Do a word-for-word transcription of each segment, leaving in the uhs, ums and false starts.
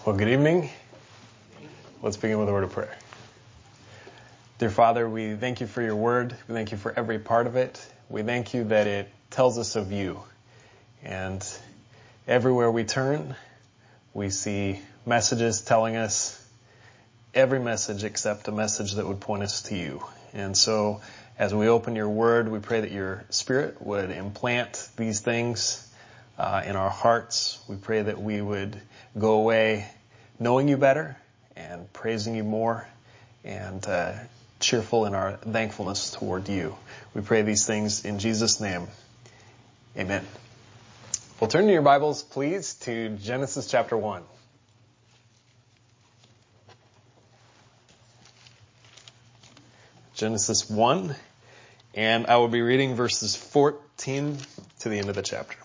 Well, good evening. Let's begin with a word of prayer. Dear Father, we thank you for your word. We thank you for every part of it. We thank you that it tells us of you. And everywhere we turn, we see messages telling us every message except a message that would point us to you. And so as we open your word, we pray that your Spirit would implant these things uh, in our hearts. We pray that we would go away knowing you better and praising you more and uh, cheerful in our thankfulness toward you. We pray these things in Jesus' name. Amen. Well, turn to your Bibles, please, to Genesis chapter one. Genesis one, and I will be reading verses fourteen to the end of the chapter.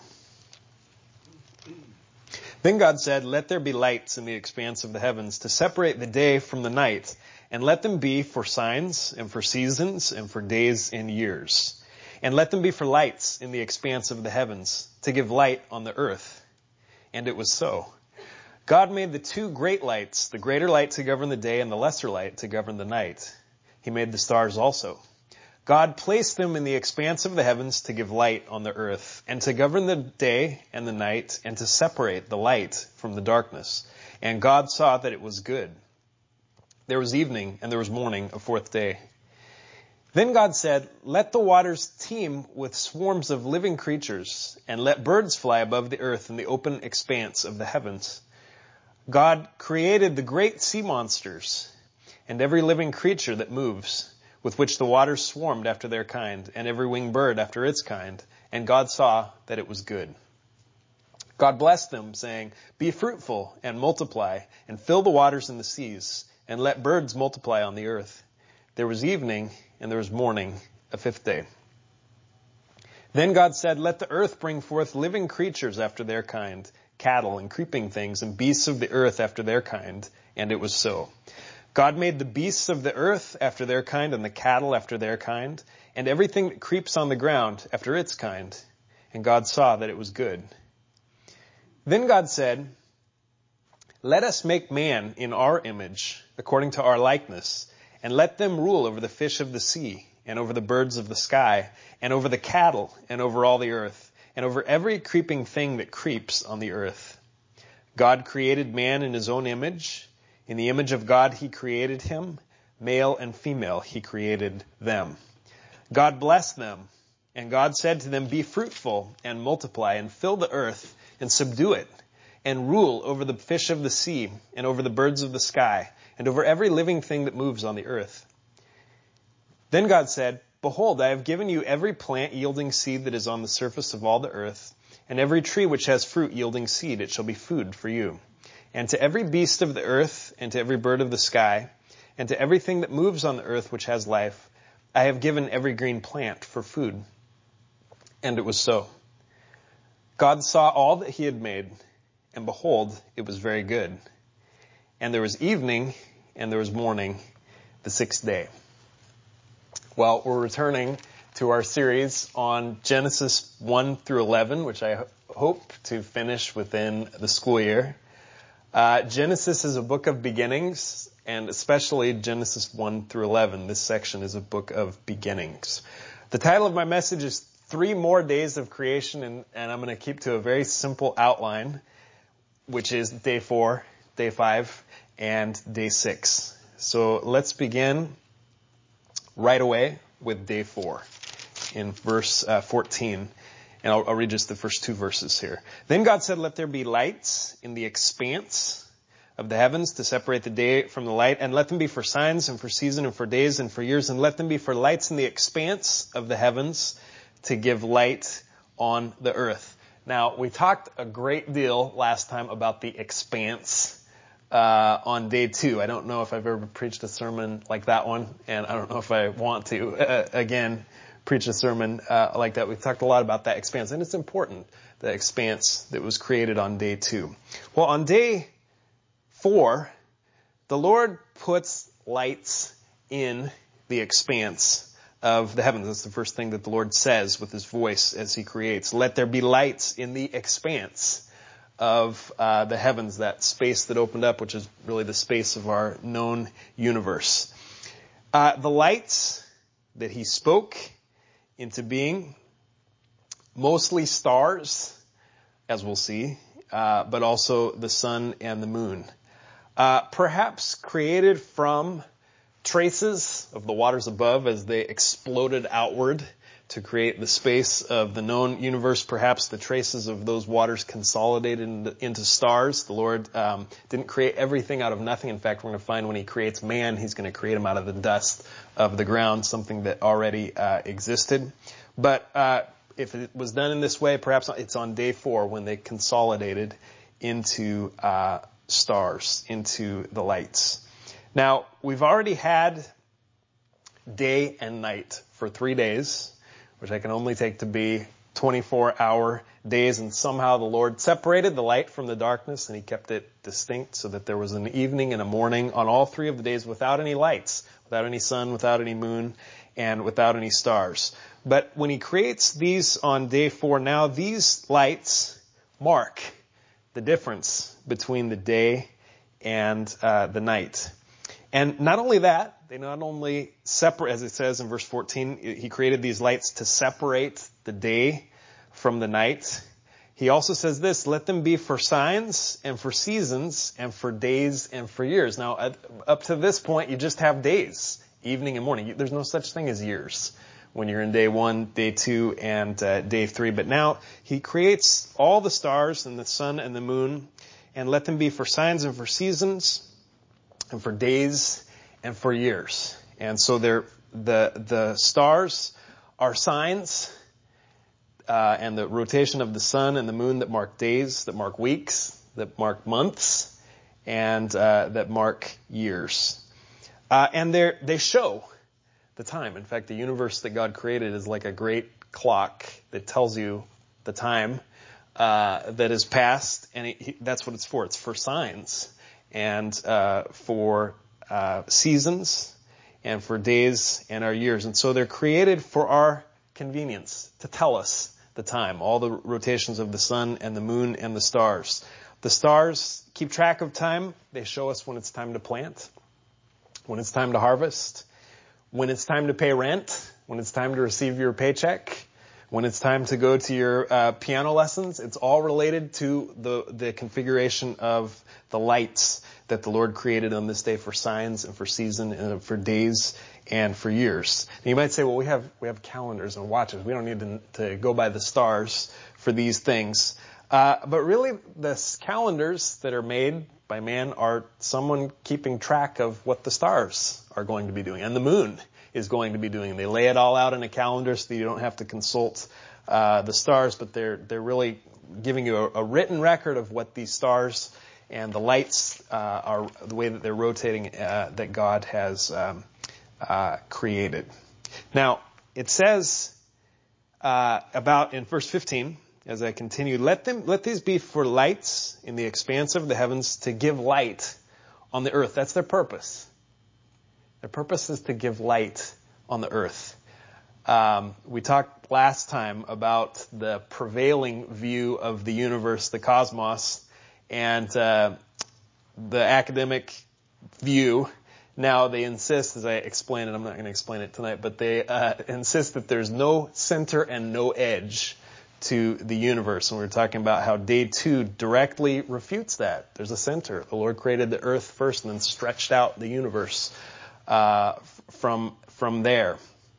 Then God said, "Let there be lights in the expanse of the heavens to separate the day from the night, and let them be for signs and for seasons and for days and years. And let them be for lights in the expanse of the heavens to give light on the earth." And it was so. God made the two great lights, the greater light to govern the day and the lesser light to govern the night. He made the stars also. God placed them in the expanse of the heavens to give light on the earth, and to govern the day and the night, and to separate the light from the darkness. And God saw that it was good. There was evening, and there was morning, a fourth day. Then God said, "Let the waters teem with swarms of living creatures, and let birds fly above the earth in the open expanse of the heavens." God created the great sea monsters, and every living creature that moves, with which the waters swarmed after their kind, and every winged bird after its kind. And God saw that it was good. God blessed them, saying, "Be fruitful and multiply, and fill the waters and the seas, and let birds multiply on the earth." There was evening, and there was morning, a fifth day. Then God said, "Let the earth bring forth living creatures after their kind, cattle and creeping things, and beasts of the earth after their kind." And it was so. God made the beasts of the earth after their kind, and the cattle after their kind, and everything that creeps on the ground after its kind. And God saw that it was good. Then God said, "Let us make man in our image, according to our likeness, and let them rule over the fish of the sea, and over the birds of the sky, and over the cattle, and over all the earth, and over every creeping thing that creeps on the earth." God created man in his own image. In the image of God he created him. Male and female he created them. God blessed them, and God said to them, "Be fruitful and multiply, and fill the earth, and subdue it, and rule over the fish of the sea, and over the birds of the sky, and over every living thing that moves on the earth." Then God said, "Behold, I have given you every plant yielding seed that is on the surface of all the earth, and every tree which has fruit yielding seed. It shall be food for you. And to every beast of the earth, and to every bird of the sky, and to everything that moves on the earth which has life, I have given every green plant for food." And it was so. God saw all that he had made, and behold, it was very good. And there was evening, and there was morning, the sixth day. Well, we're returning to our series on Genesis one through eleven, which I hope to finish within the school year. Uh, Genesis is a book of beginnings, and especially Genesis one through eleven. This section is a book of beginnings. The title of my message is Three More Days of Creation, and, and I'm going to keep to a very simple outline, which is day four, day five, and day six. So let's begin right away with day four in verse uh, fourteen. And I'll, I'll read just the first two verses here. Then God said, "Let there be lights in the expanse of the heavens to separate the day from the light, and let them be for signs and for seasons and for days and for years, and let them be for lights in the expanse of the heavens to give light on the earth." Now, we talked a great deal last time about the expanse uh, on day two. I don't know if I've ever preached a sermon like that one, and I don't know if I want to uh, again preach a sermon uh, like that. We've talked a lot about that expanse, and it's important, the expanse that was created on day two. Well, on day four, the Lord puts lights in the expanse of the heavens. That's the first thing that the Lord says with his voice as he creates. "Let there be lights in the expanse of uh, the heavens, that space that opened up, which is really the space of our known universe. Uh, the lights that he spoke into being, mostly stars, as we'll see, uh, but also the sun and the moon. Uh, perhaps created from traces of the waters above as they exploded outward to create the space of the known universe. Perhaps the traces of those waters consolidated into, into stars. The Lord um, didn't create everything out of nothing. In fact, we're going to find when he creates man, he's going to create him out of the dust of the ground, something that already uh, existed. But uh, if it was done in this way, perhaps it's on day four when they consolidated into uh, stars, into the lights. Now, we've already had day and night for three days, which I can only take to be twenty-four hour days, and somehow the Lord separated the light from the darkness and he kept it distinct so that there was an evening and a morning on all three of the days without any lights, without any sun, without any moon, and without any stars. But when he creates these on day four, now these lights mark the difference between the day and uh, the night. And not only that, they not only separate, as it says in verse fourteen, he created these lights to separate the day from the night. He also says this, let them be for signs and for seasons and for days and for years. Now, up to this point, you just have days, evening and morning. There's no such thing as years when you're in day one, day two, and uh, day three. But now he creates all the stars and the sun and the moon, and let them be for signs and for seasons and for days and for years. And so they're, the the stars are signs, uh, and the rotation of the sun and the moon that mark days, that mark weeks, that mark months, and uh, that mark years. Uh, and they they show the time. In fact, the universe that God created is like a great clock that tells you the time uh, that is past, and it, he, that's what it's for. It's for signs and uh, for uh, seasons and for days and our years. And so they're created for our convenience, to tell us the time, all the rotations of the sun and the moon and the stars. The stars keep track of time. They show us when it's time to plant, when it's time to harvest, when it's time to pay rent, when it's time to receive your paycheck, when it's time to go to your uh, piano lessons. It's all related to the, the configuration of the lights that the Lord created on this day for signs and for season and for days and for years. And you might say, well, we have we have calendars and watches. We don't need to, to go by the stars for these things. Uh, but really, the calendars that are made by man are someone keeping track of what the stars are going to be doing and the moon is going to be doing. They lay it all out in a calendar so that you don't have to consult uh, the stars, but they're they're really giving you a, a written record of what these stars and the lights uh, are, the way that they're rotating, uh, that God has um, uh, created. Now, it says uh, about in verse fifteen, as I continue, let them let these be for lights in the expanse of the heavens to give light on the earth. That's their purpose. Their purpose is to give light on the earth. Um, we talked last time about the prevailing view of the universe, the cosmos, and uh, the academic view. Now they insist, as I explained it, I'm not going to explain it tonight, but they uh, insist that there's no center and no edge to the universe. And we were talking about how day two directly refutes that. There's a center. The Lord created the earth first and then stretched out the universe uh, from from there.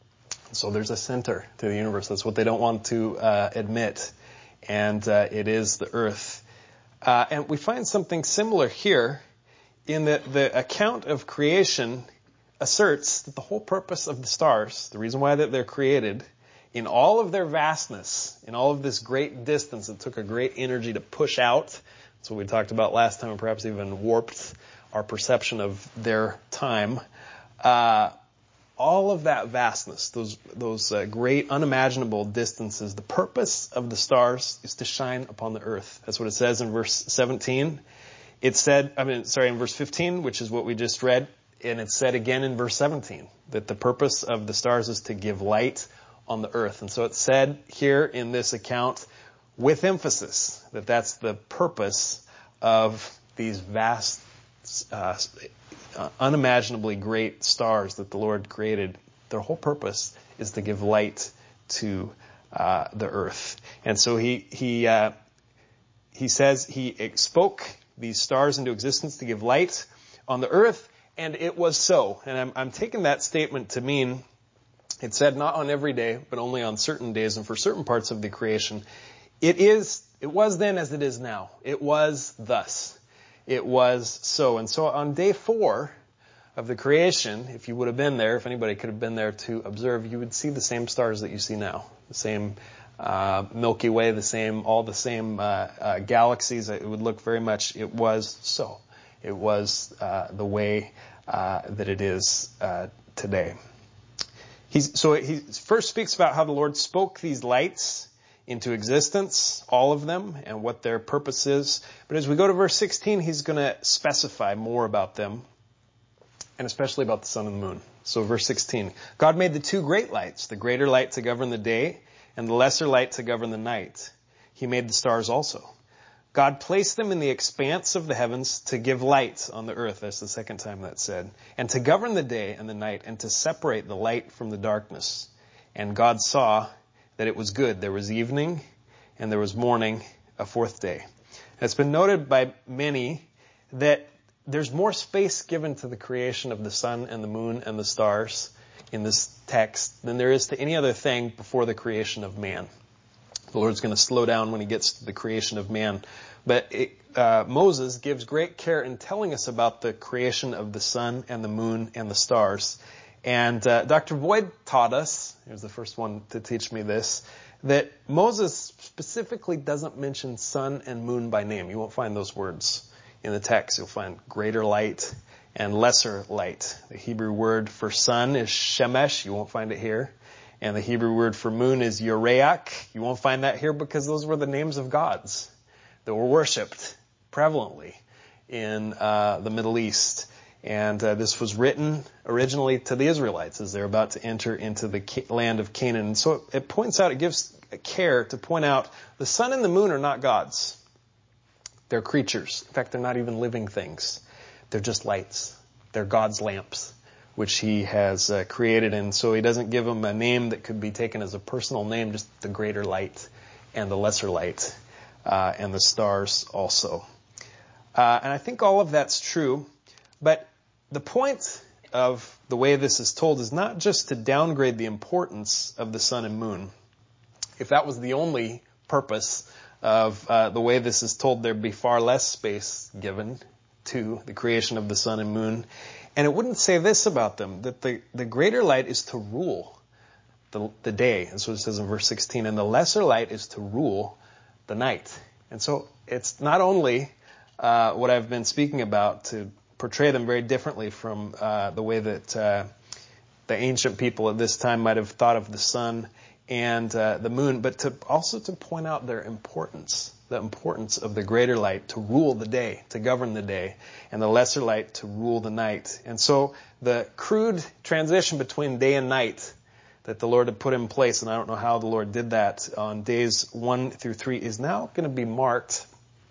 So there's a center to the universe. That's what they don't want to uh, admit. And uh, it is the earth. Uh, and we find something similar here in that the account of creation asserts that the whole purpose of the stars, the reason why that they're created, in all of their vastness, in all of this great distance, it took a great energy to push out. That's what we talked about last time, and perhaps even warped our perception of their time. Uh, all of that vastness, those those uh, great unimaginable distances, the purpose of the stars is to shine upon the earth. That's what it says in verse seventeen. It said, I mean, sorry, in verse fifteen, which is what we just read, and it said again in verse seventeen, that the purpose of the stars is to give light on the earth. And so it said here in this account, with emphasis that that's the purpose of these vast, uh, unimaginably great stars that the Lord created. Their whole purpose is to give light to uh, the earth. And so he he uh, he says he spoke these stars into existence to give light on the earth, and it was so. And I'm, I'm taking that statement to mean it said not on every day, but only on certain days and for certain parts of the creation. It is, it was then as it is now. It was thus. It was so. And so on day four of the creation, if you would have been there, if anybody could have been there to observe, you would see the same stars that you see now. The same uh, Milky Way, the same, all the same uh, uh, galaxies. It would look very much, it was so. It was uh, the way uh, that it is uh, today. He's, so he first speaks about how the Lord spoke these lights into existence, all of them, and what their purpose is. But as we go to verse sixteen, he's going to specify more about them, and especially about the sun and the moon. So verse sixteen, God made the two great lights, the greater light to govern the day, and the lesser light to govern the night. He made the stars also. God placed them in the expanse of the heavens to give light on the earth. That's the second time that's said. And to govern the day and the night, and to separate the light from the darkness. And God saw that it was good. There was evening and there was morning, a fourth day. It's been noted by many that there's more space given to the creation of the sun and the moon and the stars in this text than there is to any other thing before the creation of man. The Lord's going to slow down when he gets to the creation of man. But it, uh, Moses gives great care in telling us about the creation of the sun and the moon and the stars. And uh, Doctor Boyd taught us, he was the first one to teach me this, that Moses specifically doesn't mention sun and moon by name. You won't find those words in the text. You'll find greater light and lesser light. The Hebrew word for sun is shemesh. You won't find it here. And the Hebrew word for moon is yoreach. You won't find that here because those were the names of gods that were worshipped prevalently in uh, the Middle East. And uh, this was written originally to the Israelites as they're about to enter into the ca- land of Canaan. And so it, it points out, it gives care to point out the sun and the moon are not gods. They're creatures. In fact, they're not even living things. They're just lights. They're God's lamps, which he has uh, created. And so he doesn't give them a name that could be taken as a personal name, just the greater light and the lesser light, uh, and the stars also. Uh, and I think all of that's true. But the point of the way this is told is not just to downgrade the importance of the sun and moon. If that was the only purpose of uh, the way this is told, there'd be far less space given to the creation of the sun and moon. And it wouldn't say this about them, that the, the greater light is to rule the, the day. That's what it says in verse sixteen. And the lesser light is to rule the night. And so it's not only uh, what I've been speaking about to portray them very differently from uh, the way that uh, the ancient people at this time might have thought of the sun and uh, the moon, but to also to point out their importance, the importance of the greater light to rule the day, to govern the day, and the lesser light to rule the night. And so the crude transition between day and night that the Lord had put in place, and I don't know how the Lord did that on days one through three, is now going to be marked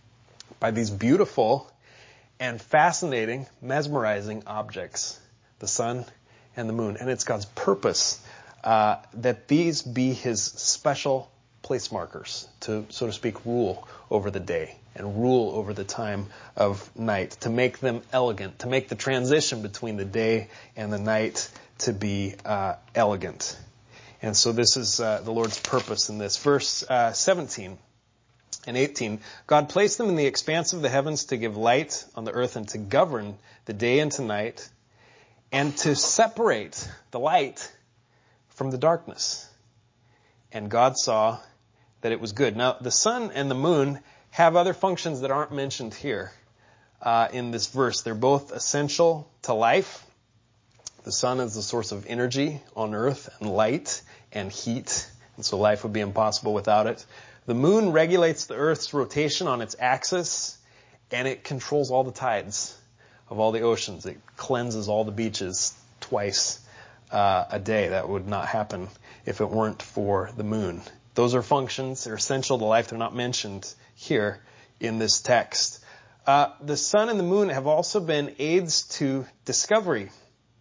by these beautiful and fascinating, mesmerizing objects, the sun and the moon. And it's God's purpose uh, that these be his special place markers to, so to speak, rule over the day and rule over the time of night, to make them elegant, to make the transition between the day and the night to be uh, elegant. And so this is uh, the Lord's purpose in this. Verse uh, seventeen and eighteen, God placed them in the expanse of the heavens to give light on the earth and to govern the day and to night, and to separate the light from the darkness. And God saw that it was good. Now, the sun and the moon have other functions that aren't mentioned here uh, in this verse. They're both essential to life. The sun is the source of energy on earth and light and heat, and so life would be impossible without it. The moon regulates the earth's rotation on its axis, and it controls all the tides of all the oceans. It cleanses all the beaches twice uh, a day. That would not happen if it weren't for the moon. Those are functions. They're essential to life. They're not mentioned here in this text. Uh, the sun and the moon have also been aids to discovery.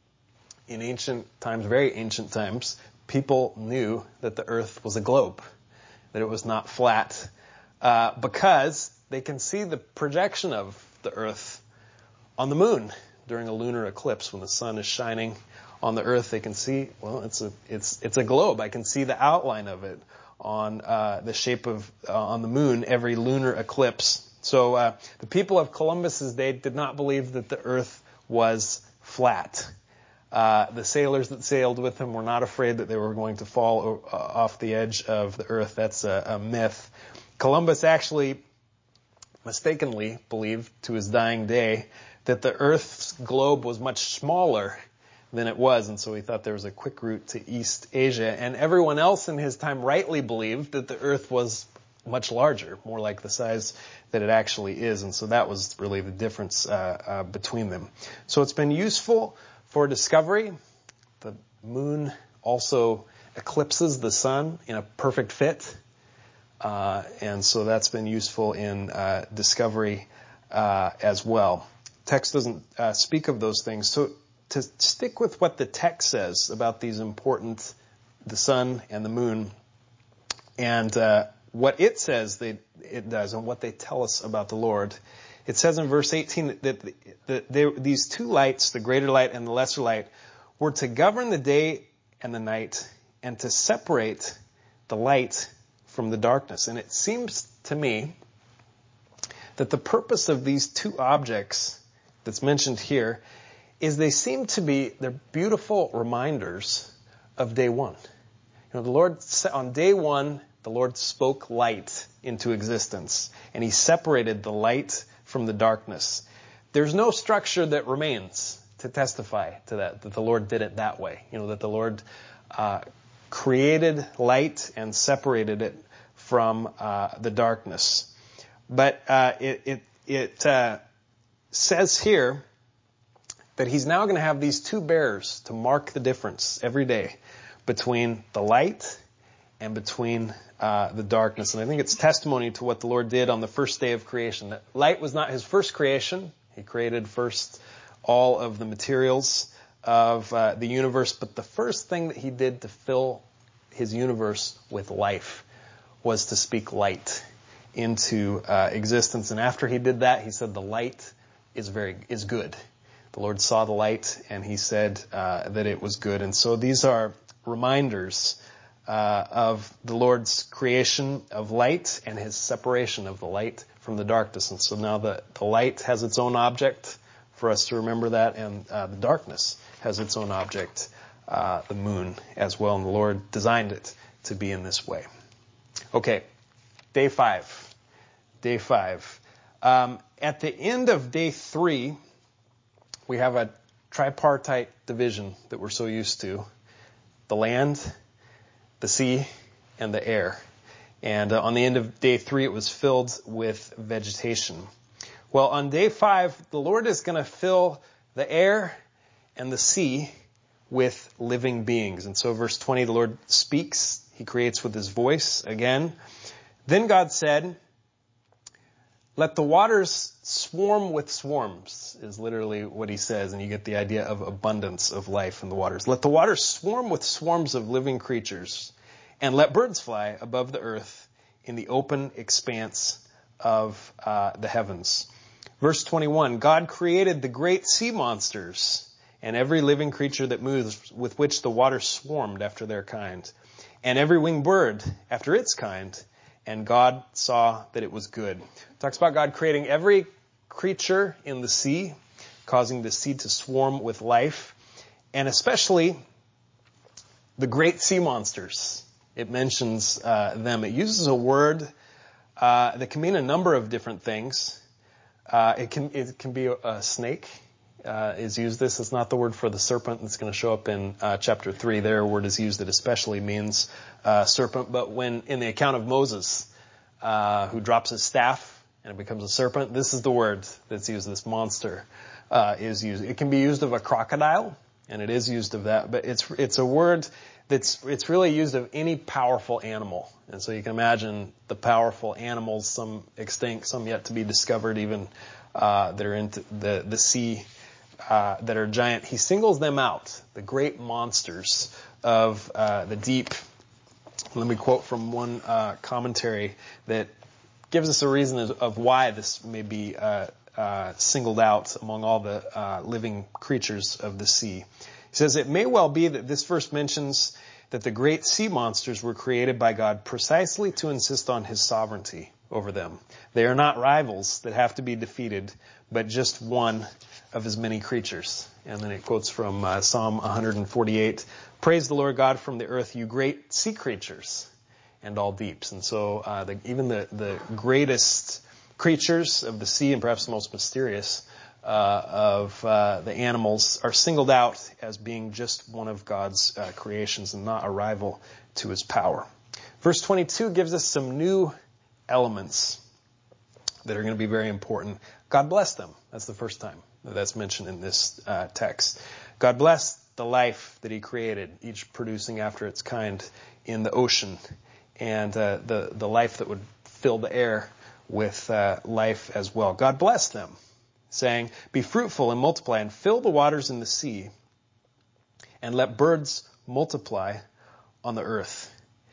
In ancient times, very ancient times, people knew that the earth was a globe, that it was not flat, uh, because they can see the projection of the earth on the moon during a lunar eclipse. When the sun is shining on the earth, they can see, well, it's a, it's, it's a globe. I can see the outline of it on, uh, the shape of, uh, on the moon every lunar eclipse. So, uh, the people of Columbus's day did not believe that the earth was flat. Uh, the sailors that sailed with him were not afraid that they were going to fall uh, off the edge of the earth. That's a, a myth. Columbus actually mistakenly believed to his dying day that the earth's globe was much smaller than it was, and so he thought there was a quick route to East Asia. And everyone else in his time rightly believed that the earth was much larger, more like the size that it actually is, and so that was really the difference uh, uh, between them. So it's been useful for discovery. The moon also eclipses the sun in a perfect fit. Uh, and so that's been useful in uh, discovery uh, as well. Text doesn't uh, speak of those things. So to stick with what the text says about these important, the sun and the moon, and uh, what it says they, it does, and what they tell us about the Lord. It says in verse eighteen that the, the, they, these two lights, the greater light and the lesser light, were to govern the day and the night, and to separate the light from the darkness. And it seems to me that the purpose of these two objects that's mentioned here is they seem to be, they're beautiful reminders of day one. You know, the Lord, on day one, the Lord spoke light into existence, and He separated the light from the darkness. There's no structure that remains to testify to that, that the Lord did it that way. You know, that the Lord uh, created light and separated it from uh, the darkness. But uh, it it, it uh, says here that He's now going to have these two bearers to mark the difference every day between the light and between uh, the darkness. And I think it's testimony to what the Lord did on the first day of creation. That light was not His first creation. He created first all of the materials of uh, the universe, but the first thing that He did to fill His universe with life was to speak light into uh, existence. And after He did that, He said the light is very is good. The Lord saw the light, and He said uh, that it was good. And so these are reminders uh, of the Lord's creation of light and His separation of the light from the darkness. And so now the, the light has its own object for us to remember that, and uh, the darkness has its own object, uh, the moon as well. And the Lord designed it to be in this way. Okay, day five. Day five. Um, at the end of day three, we have a tripartite division that we're so used to. The land, the sea, and the air. And uh, on the end of day three, it was filled with vegetation. Well, on day five, the Lord is going to fill the air and the sea with living beings. And so verse twenty, the Lord speaks. He creates with His voice again. Then God said, "Let the waters swarm with swarms," is literally what He says, and you get the idea of abundance of life in the waters. "Let the waters swarm with swarms of living creatures, and let birds fly above the earth in the open expanse of uh, the heavens." Verse twenty-one, God created the great sea monsters and every living creature that moves, with which the waters swarmed after their kind, and every winged bird after its kind. And God saw that it was good. It talks about God creating every creature in the sea, causing the sea to swarm with life, and especially the great sea monsters. It mentions uh, them. It uses a word uh, that can mean a number of different things. Uh, it can it can be a, a snake uh, is used. This is not the word for the serpent that's going to show up in uh, chapter three. There, a word is used that especially means uh, serpent. But when in the account of Moses, uh, who drops his staff and it becomes a serpent, this is the word that's used. This monster uh, is used. It can be used of a crocodile, and it is used of that. But it's it's a word that's, it's really used of any powerful animal. And so you can imagine the powerful animals, some extinct, some yet to be discovered even, uh, that are into the, the sea, uh, that are giant. He singles them out, the great monsters of, uh, the deep. Let me quote from one, uh, commentary that gives us a reason of, of why this may be, uh, uh, singled out among all the, uh, living creatures of the sea. He says, it may well be that this verse mentions that the great sea monsters were created by God precisely to insist on his sovereignty over them. They are not rivals that have to be defeated, but just one of his many creatures. And then it quotes from uh, Psalm one forty-eight, praise the Lord God from the earth, you great sea creatures and all deeps. And so uh, the, even the, the greatest creatures of the sea, and perhaps the most mysterious Uh, of uh, the animals, are singled out as being just one of God's uh, creations and not a rival to his power. Verse twenty-two gives us some new elements that are going to be very important. God blessed them. That's the first time that that's mentioned in this uh, text. God blessed the life that he created, each producing after its kind in the ocean, and uh, the, the life that would fill the air with uh, life as well. God blessed them, saying, be fruitful and multiply and fill the waters in the sea and let birds multiply on the earth.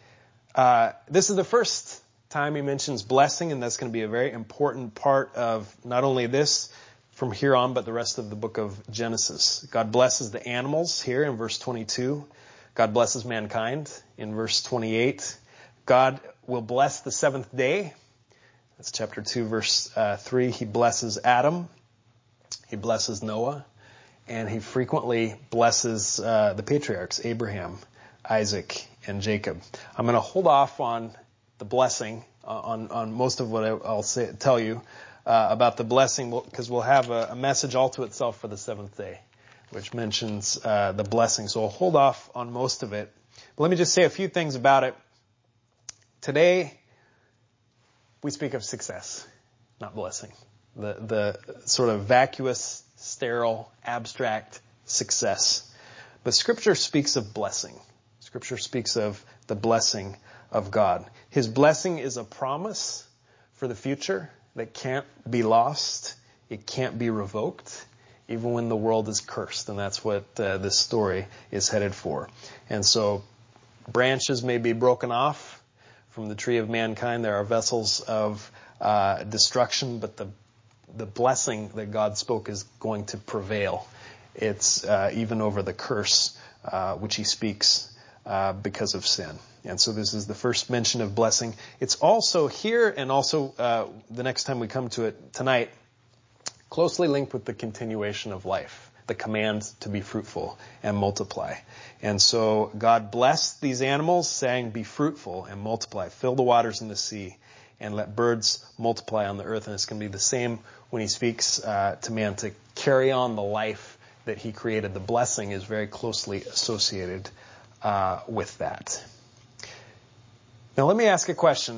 Uh, this is the first time he mentions blessing, and that's going to be a very important part of not only this from here on, but the rest of the book of Genesis. God blesses the animals here in verse twenty-two. God blesses mankind in verse twenty-eight. God will bless the seventh day. That's chapter two, verse uh, three. He blesses Adam. He blesses Noah, and he frequently blesses uh, the patriarchs, Abraham, Isaac, and Jacob. I'm going to hold off on the blessing, uh, on, on most of what I, I'll say, tell you uh, about the blessing, because we'll have a, a message all to itself for the seventh day, which mentions uh, the blessing. So I'll hold off on most of it. But let me just say a few things about it. Today, we speak of success, not blessing. The, the sort of vacuous, sterile, abstract success. But Scripture speaks of blessing. Scripture speaks of the blessing of God. His blessing is a promise for the future that can't be lost. It can't be revoked, even when the world is cursed. And that's what uh, this story is headed for. And so branches may be broken off from the tree of mankind. There are vessels of uh, destruction, but the The blessing that God spoke is going to prevail. It's uh, even over the curse uh, which he speaks uh, because of sin. And so this is the first mention of blessing. It's also here, and also uh, the next time we come to it tonight, closely linked with the continuation of life, the command to be fruitful and multiply. And so God blessed these animals, saying, be fruitful and multiply, fill the waters in the sea, and let birds multiply on the earth. And it's going to be the same when he speaks uh, to man to carry on the life that he created. The blessing is very closely associated uh, with that. Now let me ask a question.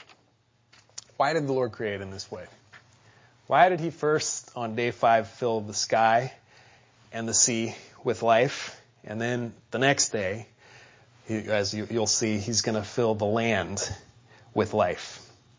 Why did the Lord create in this way? Why did he first, on day five, fill the sky and the sea with life? And then the next day, he, as you, you'll see, he's going to fill the land with life.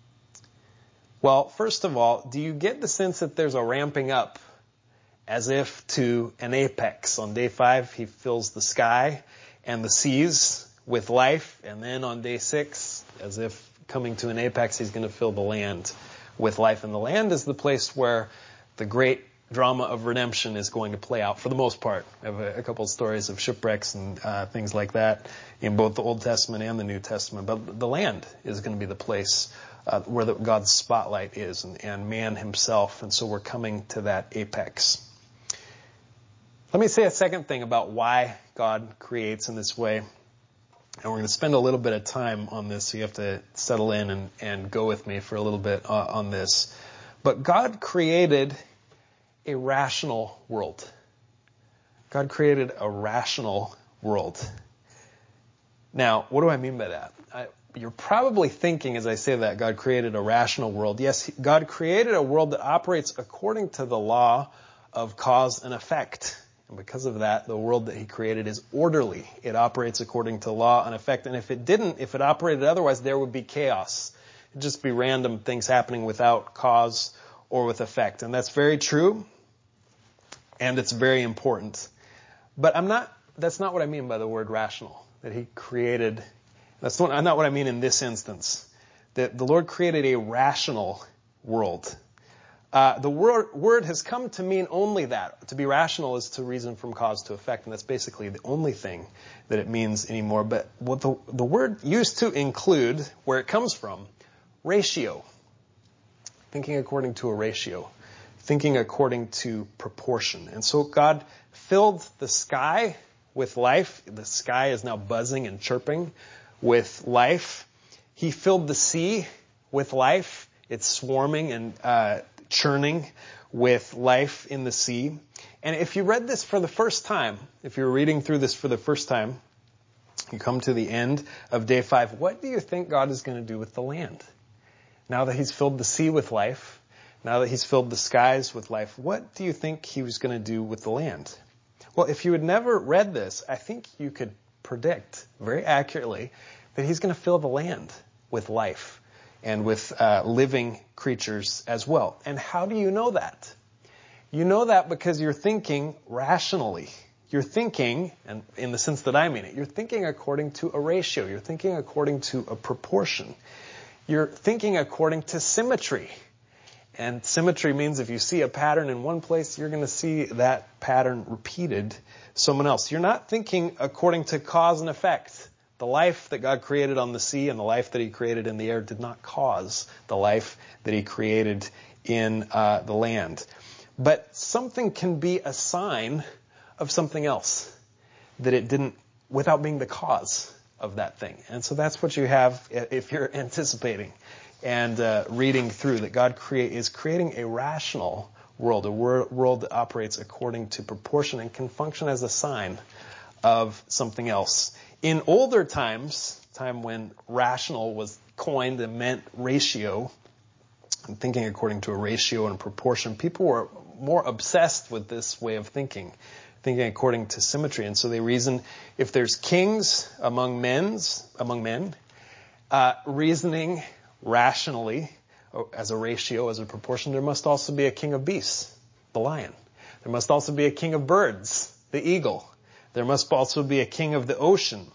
Well, first of all, do you get the sense that there's a ramping up, as if to an apex? On day five, he fills the sky and the seas with life, and then on day six, as if coming to an apex, he's going to fill the land with life. And the land is the place where the great drama of redemption is going to play out for the most part. I have a, a couple of stories of shipwrecks and uh, things like that in both the Old Testament and the New Testament. But the land is going to be the place uh, where the, God's spotlight is, and, and man himself. And so we're coming to that apex. Let me say a second thing about why God creates in this way. And we're going to spend a little bit of time on this, so you have to settle in and, and go with me for a little bit uh, on this. But God created a rational world. God created a rational world. Now, what do I mean by that? I, you're probably thinking as I say that God created a rational world. Yes, God created a world that operates according to the law of cause and effect. And because of that, the world that he created is orderly. It operates according to law and effect. And if it didn't, if it operated otherwise, there would be chaos. It'd just be random things happening without cause or with effect. And that's very true. And it's very important. But I'm not, that's not what I mean by the word rational. That he created, that's not, not what I mean in this instance. That the Lord created a rational world. Uh, the word, word has come to mean only that. To be rational is to reason from cause to effect, and that's basically the only thing that it means anymore. But what the, the word used to include, where it comes from, ratio. Thinking according to a ratio. Thinking according to proportion. And so God filled the sky with life. The sky is now buzzing and chirping with life. He filled the sea with life. It's swarming and uh, churning with life in the sea. And if you read this for the first time, if you're reading through this for the first time, you come to the end of day five, what do you think God is going to do with the land? Now that he's filled the sea with life, now that he's filled the skies with life, what do you think he was going to do with the land? Well, if you had never read this, I think you could predict very accurately that he's going to fill the land with life and with uh, living creatures as well. And how do you know that? You know that because you're thinking rationally. You're thinking, and in the sense that I mean it, you're thinking according to a ratio. You're thinking according to a proportion. You're thinking according to symmetry. And symmetry means if you see a pattern in one place, you're going to see that pattern repeated somewhere else. You're not thinking according to cause and effect. The life that God created on the sea and the life that he created in the air did not cause the life that he created in uh, the land. But something can be a sign of something else that it didn't, without being the cause of that thing. And so that's what you have if you're anticipating and uh, reading through that God create is creating a rational world, a wor- world that operates according to proportion and can function as a sign of something else. In older times, time when rational was coined and meant ratio, and thinking according to a ratio and proportion, people were more obsessed with this way of thinking, thinking according to symmetry. And so they reason if there's kings among men's among men, uh, reasoning rationally as a ratio, as a proportion, there must also be a king of beasts, the lion. There must also be a king of birds, the eagle. There must also be a king of the ocean,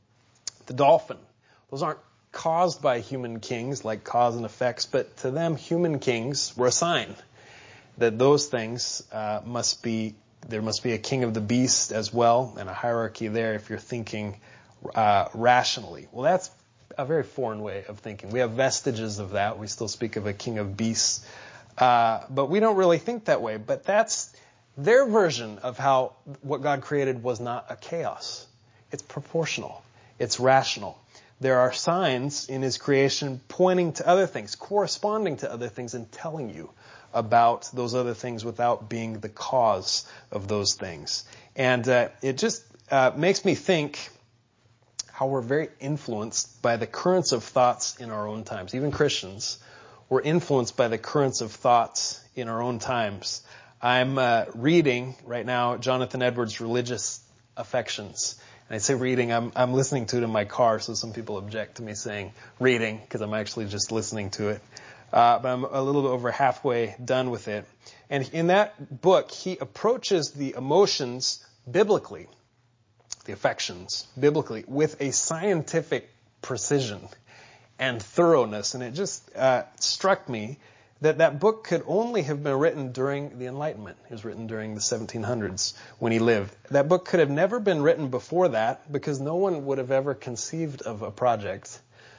the dolphin. Those aren't caused by human kings like cause and effects, but to them, human kings were a sign that those things uh, must be, there must be a king of the beast as well, and a hierarchy there if you're thinking uh, rationally. Well, that's a very foreign way of thinking. We have vestiges of that. We still speak of a king of beasts. Uh, but we don't really think that way. But that's their version of how what God created was not a chaos. It's proportional. It's rational. There are signs in his creation pointing to other things, corresponding to other things, and telling you about those other things without being the cause of those things. And uh, it just uh, makes me think how we're very influenced by the currents of thoughts in our own times. Even Christians, we're influenced by the currents of thoughts in our own times. I'm uh, reading right now Jonathan Edwards' Religious Affections. And I say reading, I'm, I'm listening to it in my car, so some people object to me saying reading, because I'm actually just listening to it. Uh, but I'm a little bit over halfway done with it. And in that book, he approaches the emotions biblically, the affections biblically, with a scientific precision and thoroughness. And it just uh, struck me that that book could only have been written during the Enlightenment. It was written during the seventeen hundreds when he lived. That book could have never been written before that because no one would have ever conceived of a project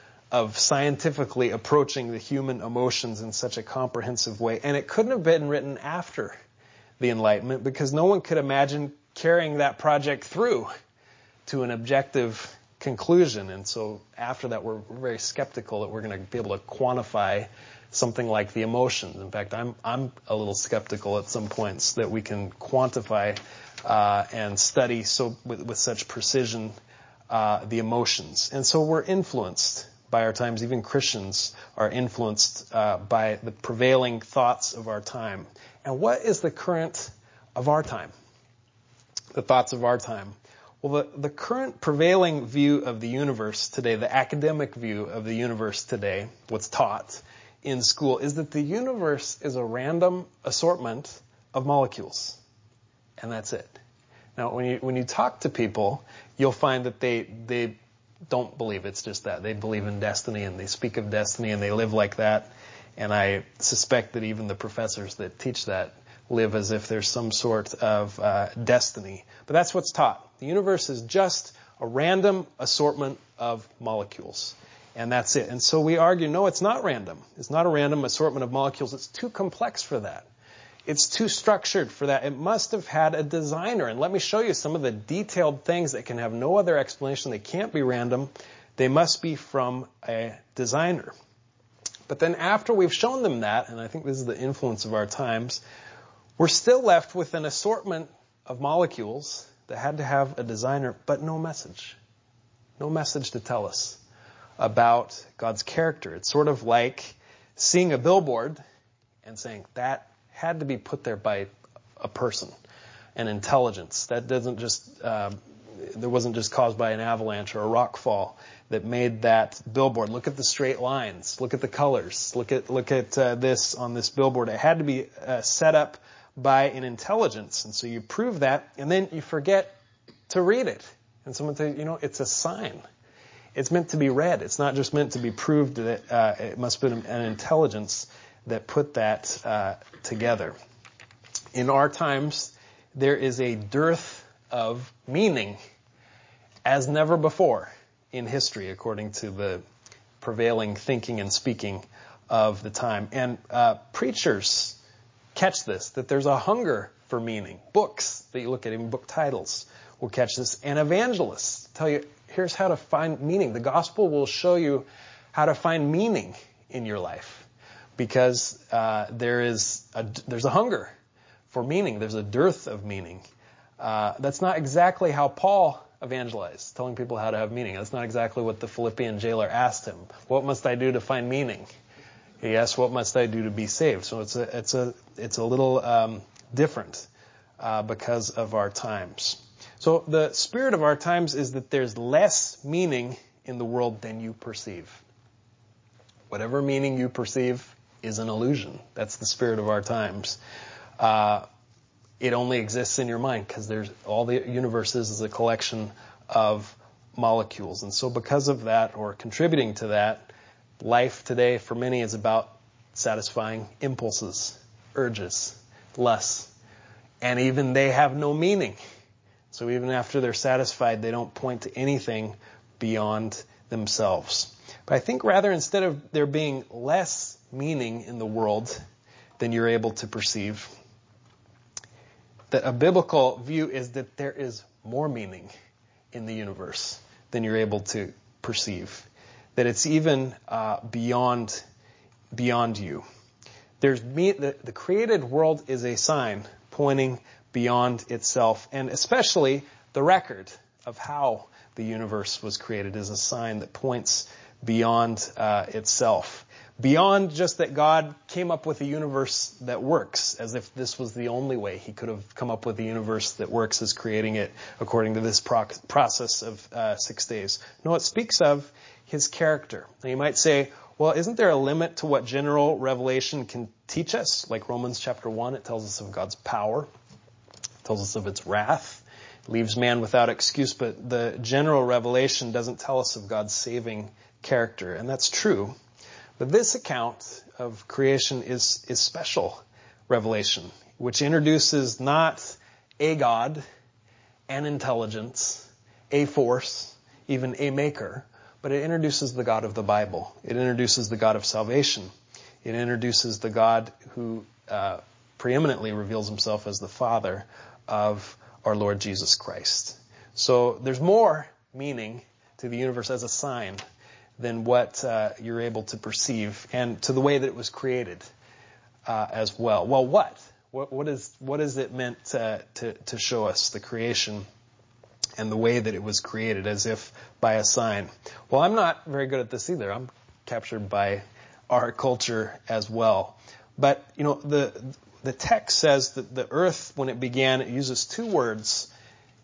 of scientifically approaching the human emotions in such a comprehensive way. And it couldn't have been written after the Enlightenment because no one could imagine carrying that project through to an objective conclusion. And so after that, we're very skeptical that we're going to be able to quantify something like the emotions. In fact, I'm I'm a little skeptical at some points that we can quantify uh, and study so with, with such precision uh, the emotions. And so we're influenced by our times. Even Christians are influenced uh, by the prevailing thoughts of our time. And what is the current of our time? the thoughts of our time. Well, the, the current prevailing view of the universe today, the academic view of the universe today, what's taught in school, is that the universe is a random assortment of molecules. And that's it. Now, when you when you talk to people, you'll find that they they don't believe it's just that. They believe in destiny, and they speak of destiny, and they live like that. And I suspect that even the professors that teach that live as if there's some sort of uh, destiny. But that's what's taught. The universe is just a random assortment of molecules. And that's it. And so we argue, no, it's not random. It's not a random assortment of molecules. It's too complex for that. It's too structured for that. It must have had a designer. And let me show you some of the detailed things that can have no other explanation. They can't be random. They must be from a designer. But then after we've shown them that, and I think this is the influence of our times, we're still left with an assortment of molecules that had to have a designer, but no message. No message to tell us about God's character. It's sort of like seeing a billboard and saying, that had to be put there by a person, an intelligence. That doesn't just, um, there wasn't just caused by an avalanche or a rock fall that made that billboard. Look at the straight lines. Look at the colors. Look at look at uh, this on this billboard. It had to be uh, set up by an intelligence. And so you prove that, and then you forget to read it. And someone says, you know, it's a sign. It's meant to be read. It's not just meant to be proved that uh, it must have been an intelligence that put that uh, together. In our times, there is a dearth of meaning as never before in history, according to the prevailing thinking and speaking of the time. And uh, preachers catch this, that there's a hunger for meaning. Books that you look at, even book titles, will catch this. And evangelists tell you, here's how to find meaning. The gospel will show you how to find meaning in your life. Because uh, there is a, there's a hunger for meaning. There's a dearth of meaning. Uh, that's not exactly how Paul evangelized, telling people how to have meaning. That's not exactly what the Philippian jailer asked him. What must I do to find meaning? He asked, what must I do to be saved? So it's a it's a it's a little um, different uh, because of our times. So the spirit of our times is that there's less meaning in the world than you perceive. Whatever meaning you perceive is an illusion. That's the spirit of our times. Uh, it only exists in your mind because there's all the universe is, is a collection of molecules. And so because of that, or contributing to that, life today for many is about satisfying impulses, urges, lusts. And even they have no meaning. So even after they're satisfied, they don't point to anything beyond themselves. But I think rather, instead of there being less meaning in the world than you're able to perceive, that a biblical view is that there is more meaning in the universe than you're able to perceive. That it's even uh, beyond beyond you. There's me, the, the created world is a sign pointing beyond itself, and especially the record of how the universe was created is a sign that points beyond uh, itself. Beyond just that God came up with a universe that works, as if this was the only way he could have come up with a universe that works, as creating it according to this pro- process of uh, six days. No, it speaks of his character. Now you might say, well, isn't there a limit to what general revelation can teach us? Like Romans chapter one, it tells us of God's power. It tells us of its wrath. It leaves man without excuse, but the general revelation doesn't tell us of God's saving character. And that's true. But this account of creation is, is special revelation, which introduces not a God, an intelligence, a force, even a maker, but it introduces the God of the Bible. It introduces the God of salvation. It introduces the God who uh, preeminently reveals himself as the Father of our Lord Jesus Christ. So there's more meaning to the universe as a sign than what uh, you're able to perceive, and to the way that it was created uh, as well. Well, what? What, what is what is it meant uh, to to show us, the creation and the way that it was created, as if by a sign? Well, I'm not very good at this either. I'm captured by our culture as well. But you know, the the text says that the earth, when it began, it uses two words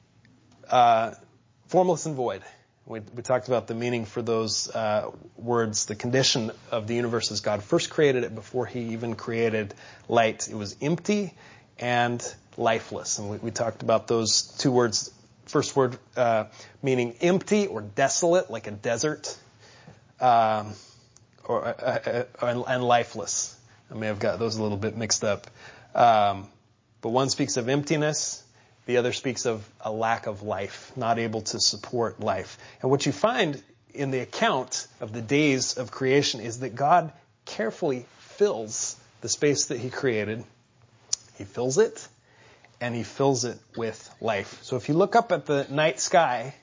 uh, formless and void. We, we talked about the meaning for those uh, words. The condition of the universe as God first created it, before he even created light. It was empty and lifeless. And we, we talked about those two words. First word uh, meaning empty or desolate, like a desert, um, or uh, uh, and, and lifeless. I may have got those a little bit mixed up. Um, but one speaks of emptiness. The other speaks of a lack of life, not able to support life. And what you find in the account of the days of creation is that God carefully fills the space that he created. He fills it, and he fills it with life. So if you look up at the night sky,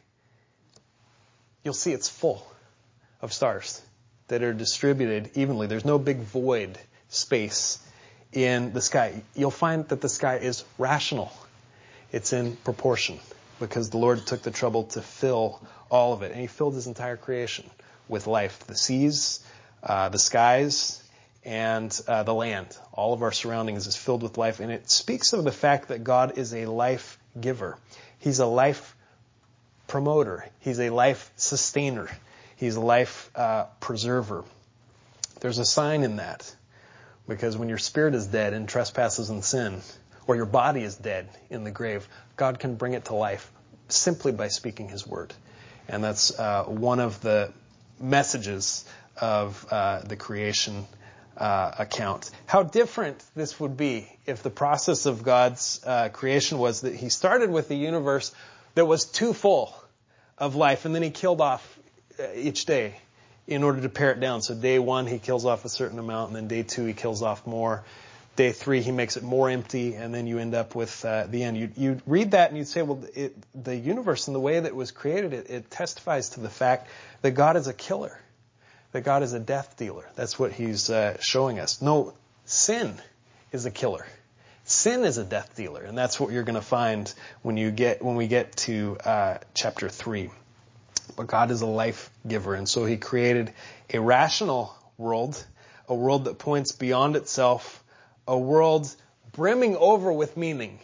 you'll see it's full of stars that are distributed evenly. There's no big void space in the sky. You'll find that the sky is rational. It's in proportion because the Lord took the trouble to fill all of it. And he filled his entire creation with life. The seas, uh, the skies, and uh, the land. All of our surroundings is filled with life. And it speaks of the fact that God is a life giver. He's a life promoter. He's a life sustainer. He's a life uh, preserver. There's a sign in that. Because when your spirit is dead in trespasses and sin, or your body is dead in the grave, God can bring it to life simply by speaking his word. And that's uh, one of the messages of uh, the creation uh, account. How different this would be if the process of God's uh, creation was that he started with a universe that was too full of life, and then he killed off each day in order to pare it down. So day one, he kills off a certain amount, and then day two, he kills off more. Day three, he makes it more empty, and then you end up with uh, the end. You you read that and you'd say, well, it, the universe and the way that it was created, it, it testifies to the fact that God is a killer, that God is a death dealer. That's what he's uh, showing us. No, sin is a killer. Sin is a death dealer, and that's what you're going to find when you get when we get to uh, chapter three. But God is a life giver, and so he created a rational world, a world that points beyond itself, a world brimming over with meaning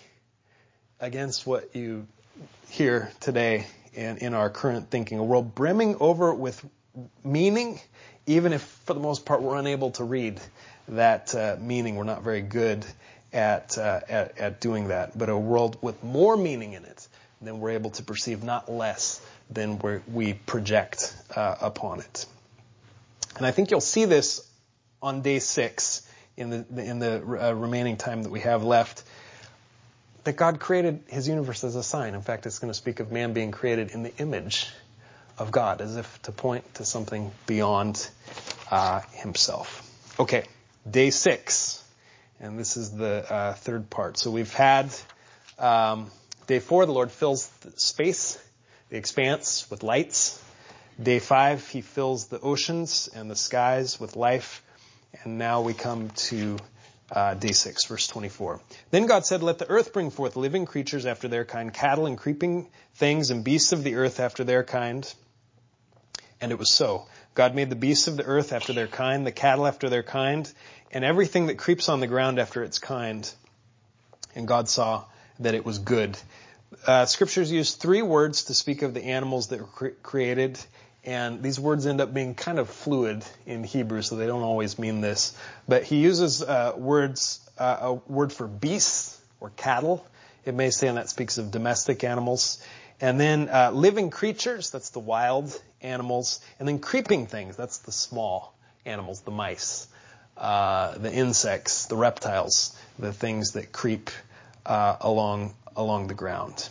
against what you hear today in, in our current thinking. A world brimming over with meaning, even if for the most part we're unable to read that uh, meaning. We're not very good at, uh, at at doing that. But a world with more meaning in it than we're able to perceive, not less than we're, we project uh, upon it. And I think you'll see this on day six. in the in the uh, remaining time that we have left, that God created his universe as a sign. In fact, it's going to speak of man being created in the image of God, as if to point to something beyond uh, himself. Okay, day six, and this is the uh, third part. So we've had um, day four, the Lord fills the space, the expanse, with lights. Day five, he fills the oceans and the skies with life. And now we come to uh, day six, verse twenty-four. Then God said, let the earth bring forth living creatures after their kind, cattle and creeping things and beasts of the earth after their kind. And it was so. God made the beasts of the earth after their kind, the cattle after their kind, and everything that creeps on the ground after its kind. And God saw that it was good. Uh, scriptures use three words to speak of the animals that were cre- created. And these words end up being kind of fluid in Hebrew, so they don't always mean this. But he uses uh, words, uh, a word for beasts or cattle. It may say, and that speaks of domestic animals. And then uh, living creatures, that's the wild animals. And then creeping things, that's the small animals, the mice, uh, the insects, the reptiles, the things that creep uh, along along the ground.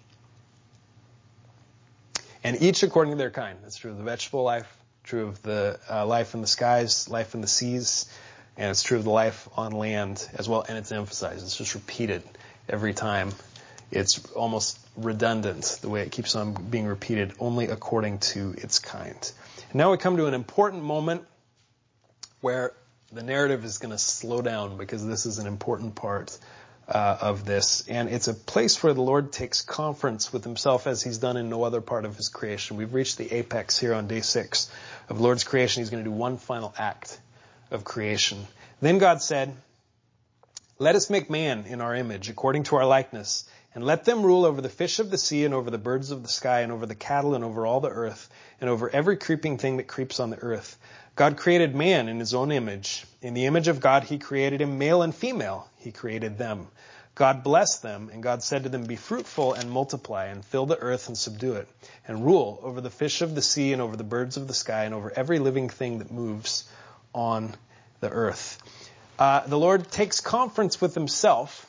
And each according to their kind. That's true of the vegetable life, true of the uh, life in the skies, life in the seas, and it's true of the life on land as well. And it's emphasized. It's just repeated every time. It's almost redundant, the way it keeps on being repeated, only according to its kind. And now we come to an important moment where the narrative is going to slow down, because this is an important part Uh, of this. And it's a place where the Lord takes conference with himself as he's done in no other part of his creation. We've reached the apex here on day six of the Lord's creation. He's going to do one final act of creation. Then God said, let us make man in our image, according to our likeness, And let them rule over the fish of the sea and over the birds of the sky and over the cattle and over all the earth and over every creeping thing that creeps on the earth. God created man in his own image. In the image of God, he created him, male and female. He created them. God blessed them, and God said to them, be fruitful and multiply and fill the earth and subdue it and rule over the fish of the sea and over the birds of the sky and over every living thing that moves on the earth. Uh, the Lord takes conference with himself,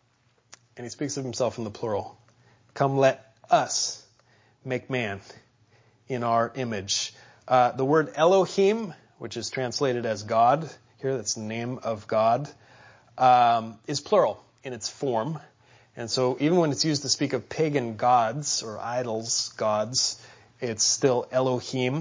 and he speaks of himself in the plural. Come, let us make man in our image. Uh, the word Elohim, which is translated as God, here that's the name of God, um, is plural in its form. And so even when it's used to speak of pagan gods or idols, gods, it's still Elohim.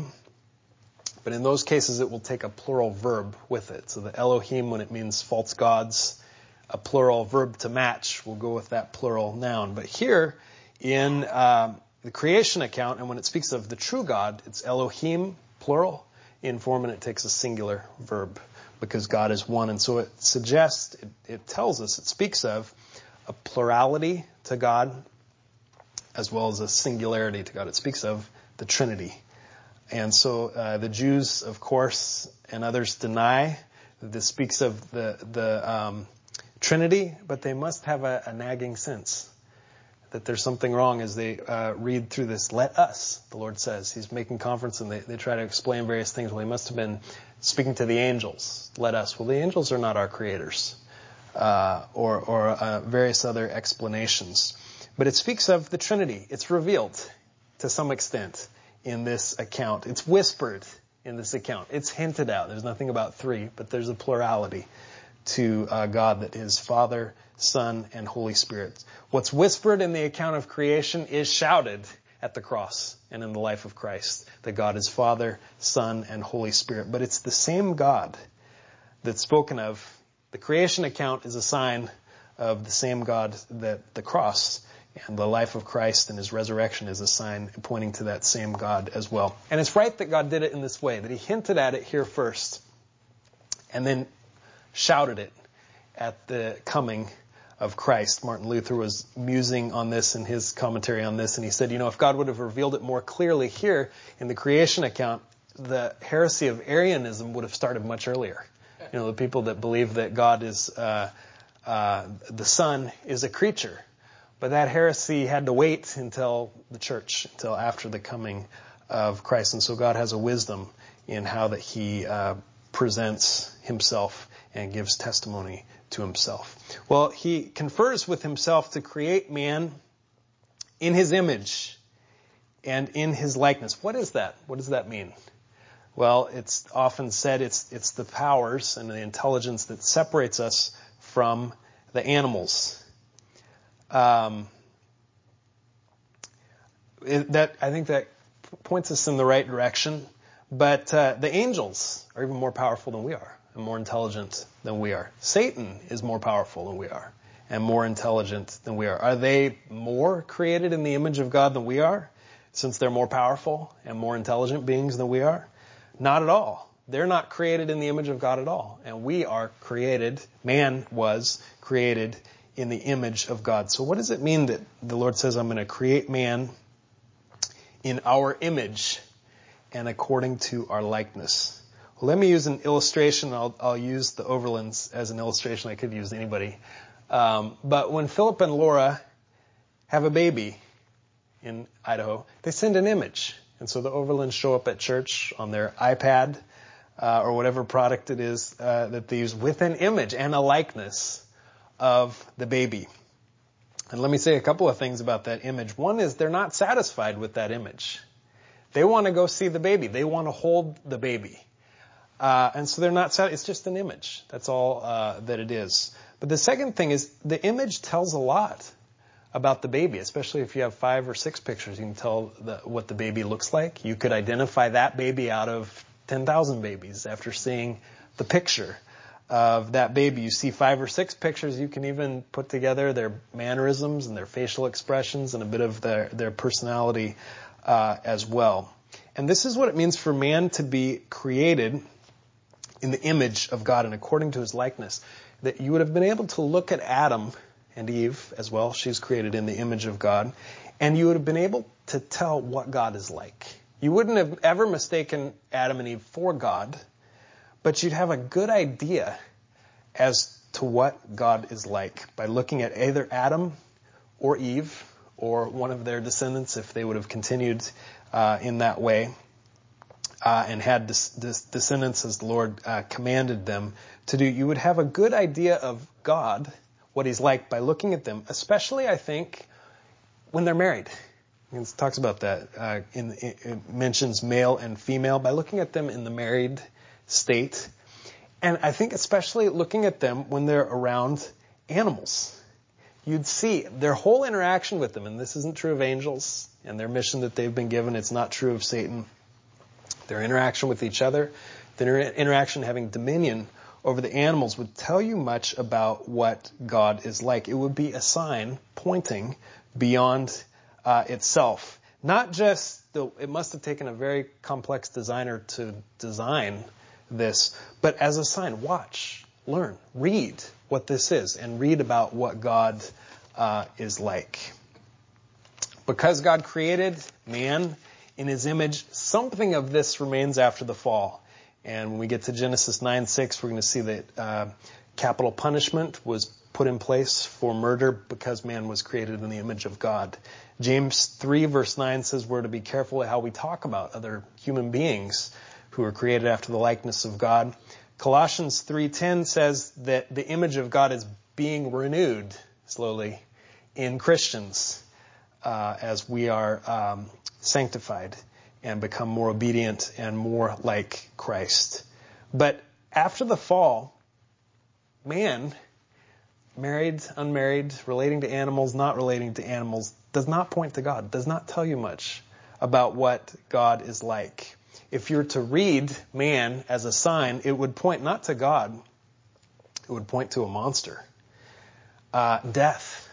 But in those cases, it will take a plural verb with it. So the Elohim, when it means false gods, a plural verb to match will go with that plural noun. But here in um, the creation account, and when it speaks of the true God, it's Elohim, plural, in form, and it takes a singular verb because God is one. And so it suggests, it, it tells us, it speaks of a plurality to God as well as a singularity to God. It speaks of the Trinity. And so uh, the Jews, of course, and others deny that this speaks of the, the um, Trinity, but they must have a, a nagging sense that there's something wrong as they uh, read through this. Let us, the Lord says. He's making conference and they, they try to explain various things. Well, he must have been speaking to the angels. Let us. Well, the angels are not our creators. Uh, or or uh, various other explanations. But it speaks of the Trinity. It's revealed to some extent in this account. It's whispered in this account. It's hinted at. There's nothing about three, but there's a plurality to uh, God that is Father, Son, and Holy Spirit. What's whispered in the account of creation is shouted at the cross and in the life of Christ, that God is Father, Son, and Holy Spirit. But it's the same God that's spoken of. The creation account is a sign of the same God that the cross and the life of Christ and his resurrection is a sign pointing to that same God as well. And it's right that God did it in this way, that he hinted at it here first and then shouted it at the coming of Christ. Martin Luther was musing on this in his commentary on this, and he said, you know, if God would have revealed it more clearly here in the creation account, the heresy of Arianism would have started much earlier. You know, the people that believe that God is, uh, uh, the Son is a creature. But that heresy had to wait until the church, until after the coming of Christ. And so God has a wisdom in how that he uh, presents himself and gives testimony to himself. Well, he confers with himself to create man in his image and in his likeness. What is that? What does that mean? Well, it's often said it's it's the powers and the intelligence that separates us from the animals. Um, it, that I think that points us in the right direction. But uh, the angels are even more powerful than we are and more intelligent than we are. Satan is more powerful than we are and more intelligent than we are. Are they more created in the image of God than we are, since they're more powerful and more intelligent beings than we are? Not at all. They're not created in the image of God at all. And we are created, man was created in the image of God. So what does it mean that the Lord says, I'm going to create man in our image and according to our likeness? Well, let me use an illustration. I'll, I'll use the Overlands as an illustration. I could use anybody. Um, but when Philip and Laura have a baby in Idaho, they send an image. And so the Overlands show up at church on their iPad uh, or whatever product it is uh, that they use with an image and a likeness of the baby. And let me say a couple of things about that image. One is they're not satisfied with that image. They want to go see the baby. They want to hold the baby. Uh, and so they're not satisfied. It's just an image. That's all uh, that it is. But the second thing is the image tells a lot about the baby, especially if you have five or six pictures. You can tell the, what the baby looks like. You could identify that baby out of ten thousand babies after seeing the picture of that baby. You see five or six pictures, you can even put together their mannerisms and their facial expressions and a bit of their, their personality uh, as well. And this is what it means for man to be created in the image of God and according to his likeness. That you would have been able to look at Adam and Eve as well. She's created in the image of God. And you would have been able to tell what God is like. You wouldn't have ever mistaken Adam and Eve for God, but you'd have a good idea as to what God is like by looking at either Adam or Eve or one of their descendants if they would have continued uh, in that way uh, and had des- des- descendants as the Lord uh, commanded them to do. You would have a good idea of God, what he's like, by looking at them, especially, I think, when they're married. It talks about that. Uh, in, it mentions male and female by looking at them in the married state. And I think especially looking at them when they're around animals. You'd see their whole interaction with them, and this isn't true of angels and their mission that they've been given. It's not true of Satan. Their interaction with each other, their interaction having dominion over the animals would tell you much about what God is like. It would be a sign pointing beyond uh, itself. Not just, the, it must have taken a very complex designer to design this, but as a sign. Watch, learn, read what this is, and read about what God uh, is like. Because God created man in his image, something of this remains after the fall. And when we get to Genesis nine six, we're going to see that uh, capital punishment was put in place for murder because man was created in the image of God. James three verse nine says we're to be careful how we talk about other human beings who are created after the likeness of God. Colossians three ten says that the image of God is being renewed slowly in Christians uh, as we are um, sanctified and become more obedient and more like Christ. But after the fall, man, married, unmarried, relating to animals, not relating to animals, does not point to God, does not tell you much about what God is like. If you're to read man as a sign, it would point not to God, it would point to a monster. Uh, death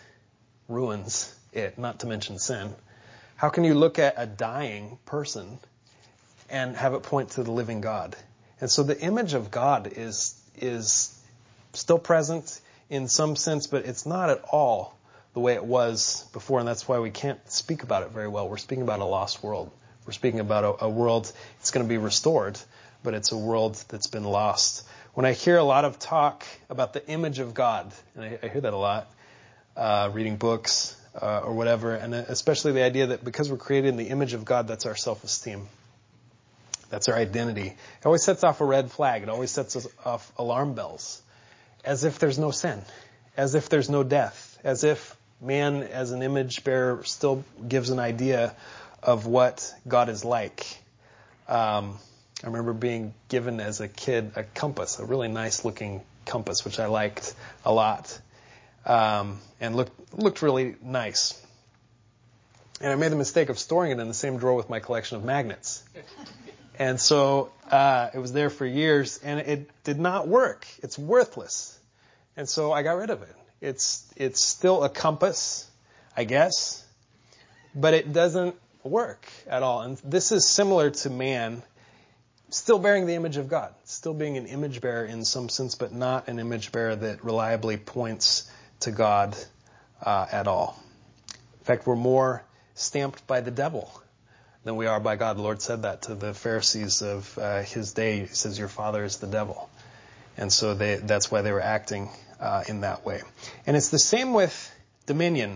ruins it, not to mention sin. How can you look at a dying person and have it point to the living God? And so the image of God is is still present in some sense, but it's not at all the way it was before, and that's why we can't speak about it very well. We're speaking about a lost world. We're speaking about a, a world that's going to be restored, but it's a world that's been lost. When I hear a lot of talk about the image of God, and I, I hear that a lot, uh, reading books uh, or whatever, and especially the idea that because we're created in the image of God, that's our self-esteem. That's our identity. It always sets off a red flag. It always sets us off alarm bells. As if there's no sin. As if there's no death. As if man as an image bearer still gives an idea of what God is like. Um, I remember being given as a kid a compass, a really nice looking compass, which I liked a lot. Um, and looked looked really nice. And I made the mistake of storing it in the same drawer with my collection of magnets. And so uh, it was there for years, and it did not work. It's worthless. And so I got rid of it. It's it's still a compass, I guess, but it doesn't work at all. And this is similar to man still bearing the image of God, still being an image bearer in some sense, but not an image bearer that reliably points to God uh, at all. In fact, we're more stamped by the devil than we are by God. The Lord said that to the Pharisees of uh, his day. He says, your father is the devil. And so they, that's why they were acting uh, in that way. And it's the same with dominion.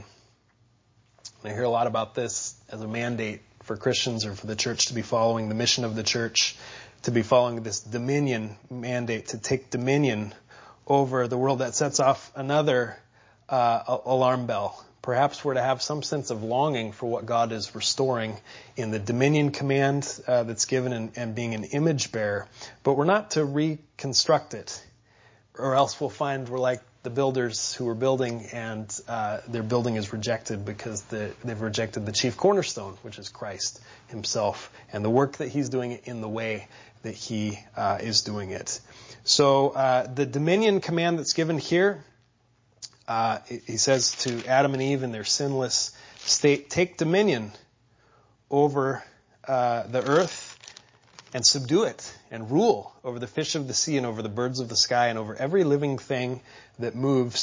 I hear a lot about this as a mandate for Christians or for the church to be following the mission of the church, to be following this dominion mandate, to take dominion over the world. That sets off another uh, alarm bell. Perhaps we're to have some sense of longing for what God is restoring in the dominion command uh, that's given and, and being an image bearer. But we're not to reconstruct it, or else we'll find we're like the builders who are building and uh, their building is rejected because the, they've rejected the chief cornerstone, which is Christ himself, and the work that he's doing in the way that he uh, is doing it. So uh, the dominion command that's given here, Uh, he says to Adam and Eve in their sinless state, take dominion over uh, the earth and subdue it and rule over the fish of the sea and over the birds of the sky and over every living thing that moves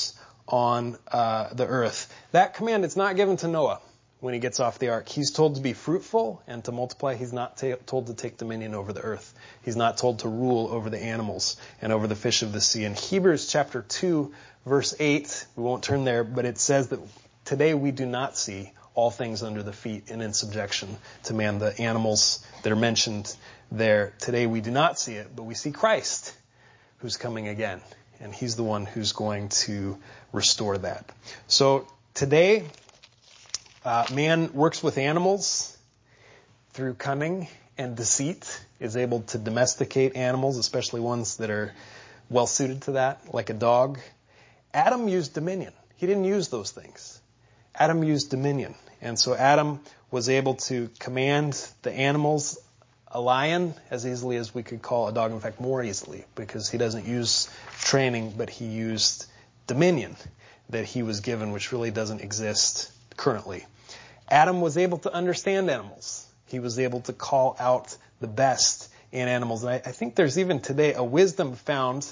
on uh, the earth. That command is not given to Noah when he gets off the ark. He's told to be fruitful and to multiply. He's not ta- told to take dominion over the earth. He's not told to rule over the animals and over the fish of the sea. In Hebrews chapter two, verse eight, we won't turn there, but it says that today we do not see all things under the feet and in subjection to man. The animals that are mentioned there, today we do not see it, but we see Christ who's coming again. And he's the one who's going to restore that. So today, uh, man works with animals through cunning and deceit, is able to domesticate animals, especially ones that are well suited to that, like a dog. Adam used dominion. He didn't use those things. Adam used dominion. And so Adam was able to command the animals, a lion, as easily as we could call a dog, in fact, more easily, because he doesn't use training, but he used dominion that he was given, which really doesn't exist currently. Adam was able to understand animals. He was able to call out the best in animals. And I, I think there's even today a wisdom found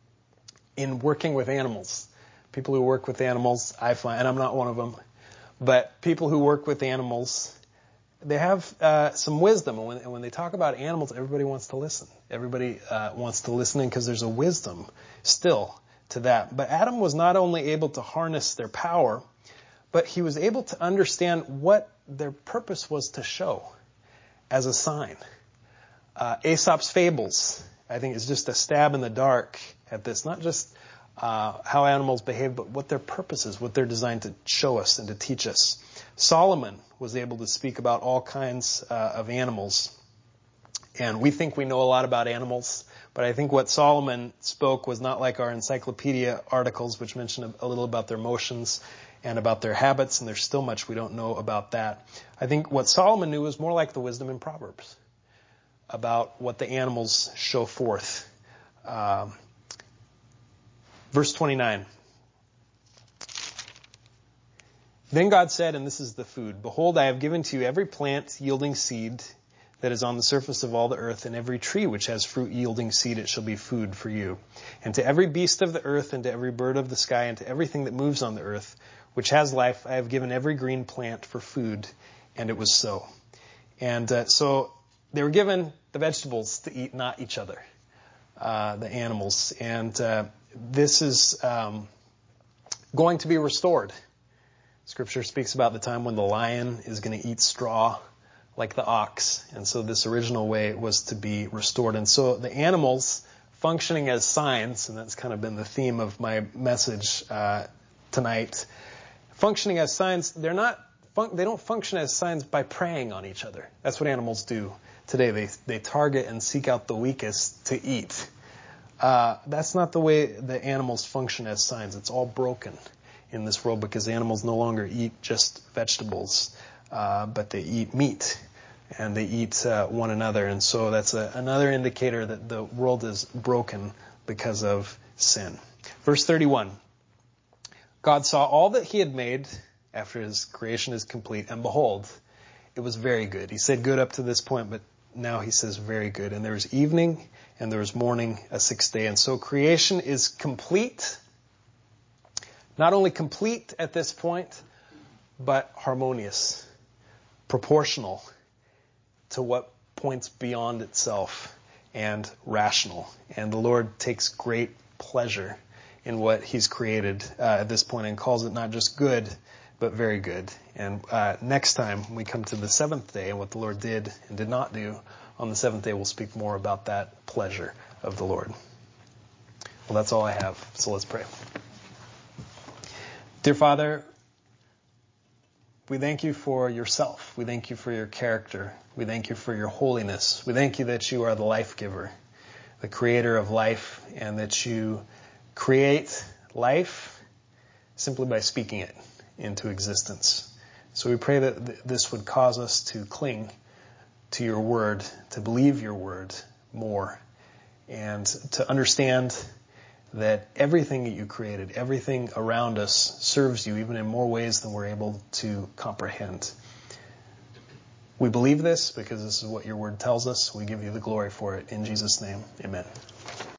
in working with animals. People who work with animals, I find, and I'm not one of them, but people who work with animals, they have uh, some wisdom. And when, and when they talk about animals, everybody wants to listen. Everybody uh, wants to listen in because there's a wisdom still to that. But Adam was not only able to harness their power, but he was able to understand what their purpose was to show as a sign. Uh, Aesop's Fables, I think, is just a stab in the dark at this. Not just uh, how animals behave, but what their purpose is, what they're designed to show us and to teach us. Solomon was able to speak about all kinds uh, of animals. And we think we know a lot about animals, but I think what Solomon spoke was not like our encyclopedia articles, which mention a, a little about their motions and about their habits, and there's still much we don't know about that. I think what Solomon knew was more like the wisdom in Proverbs, about what the animals show forth. Um, verse twenty-nine. Then God said, and this is the food, "Behold, I have given to you every plant yielding seed that is on the surface of all the earth, and every tree which has fruit yielding seed, it shall be food for you. And to every beast of the earth, and to every bird of the sky, and to everything that moves on the earth, which has life, I have given every green plant for food." And it was so. And uh, so they were given the vegetables to eat, not each other, uh, the animals. And uh, this is um, going to be restored. Scripture speaks about the time when the lion is going to eat straw like the ox. And so this original way was to be restored. And so the animals functioning as signs, and that's kind of been the theme of my message uh, tonight, functioning as signs, they're not, fun- they don't function as signs by preying on each other. That's what animals do today. They, they target and seek out the weakest to eat. Uh, that's not the way the animals function as signs. It's all broken in this world because animals no longer eat just vegetables, uh, but they eat meat and they eat uh, one another. And so that's a, another indicator that the world is broken because of sin. Verse thirty-one. God saw all that he had made after his creation is complete, and behold, it was very good. He said good up to this point, but now he says very good. And there was evening and there was morning, a sixth day. And so creation is complete. Not only complete at this point, but harmonious, proportional to what points beyond itself, and rational. And the Lord takes great pleasure in what he's created uh, at this point, and calls it not just good, but very good. And uh, next time we come to the seventh day and what the Lord did and did not do on the seventh day, we'll speak more about that pleasure of the Lord. Well, that's all I have. So let's pray. Dear Father, we thank you for yourself. We thank you for your character. We thank you for your holiness. We thank you that you are the life giver, the creator of life, and that you create life simply by speaking it into existence. So we pray that th- this would cause us to cling to your word, to believe your word more, and to understand that everything that you created, everything around us serves you even in more ways than we're able to comprehend. We believe this because this is what your word tells us. We give you the glory for it. In Jesus' name, amen.